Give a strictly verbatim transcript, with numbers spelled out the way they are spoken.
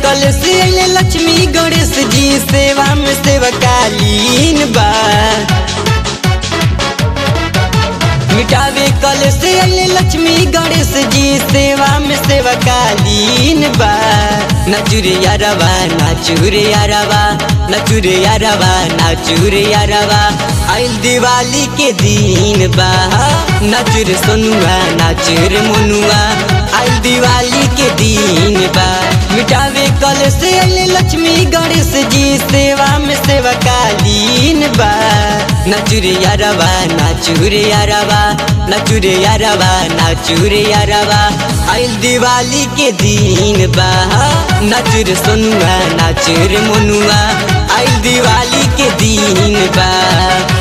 कलश अइले लक्ष्मी गणेश जी सेवा में सेवकालीन बा। मिटावे कलश अइले लक्ष्मी गणेश जी सेवा में सेवकालीन बा। नाचुरे यारवा नाचुरे यारवा नाचुरे यारवा नाचुरे यारवा आइल दिवाली के दिन बा। नाचुरे सोनुआ नाचुरे मोनुआ आइल दिवाली के दिन बा। मिटावे कलश अइले लक्ष्मी गणेश जी सेवा में सेवकालीन बा। नाचुरे यारवा नाचुरे यारवा नाचुरे यारवा नाचुरे यारवा आइल दिवाली के दिन बा। नाचुरे सोनुआ नाचुरे मोनुआ आइल दिवाली के दिन बा।